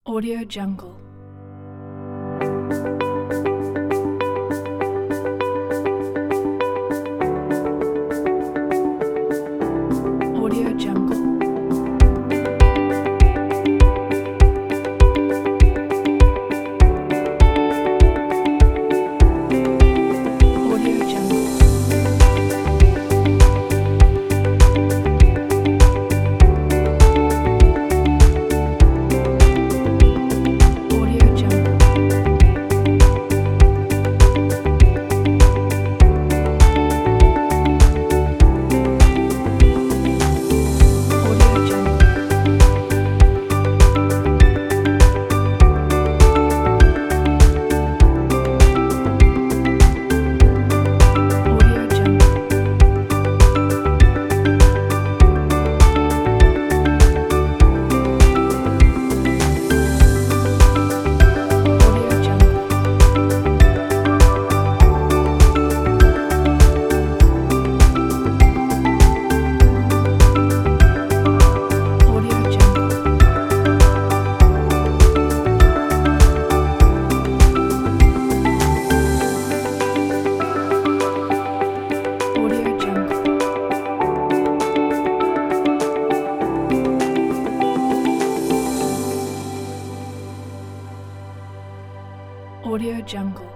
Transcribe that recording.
Audio Jungle. Audio Jungle. Audio Jungle. Audio Jungle. Audio Jungle. Audio Jungle. Audio Jungle. Audio Jungle. Audio Jungle. Audio Jungle.